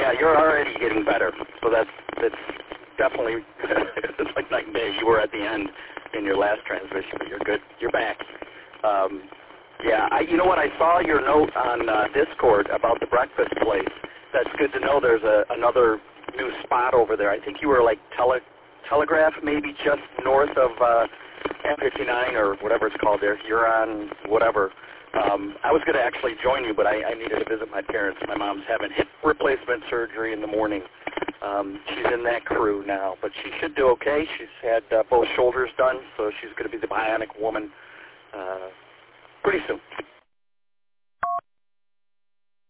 Yeah, you're already getting better. So that's definitely it's like night and day. You were at the end in your last transmission, but you're good. You're back. Yeah, you know what? I saw your note on Discord about the breakfast place. That's good to know. There's another new spot over there. I think you were like Telegraph, maybe just north of M59 or whatever it's called there. Huron, whatever. I was going to actually join you, but I needed to visit my parents. My mom's having hip replacement surgery in the morning. She's in that crew now, but she should do okay. She's had both shoulders done, so she's going to be the bionic woman pretty soon.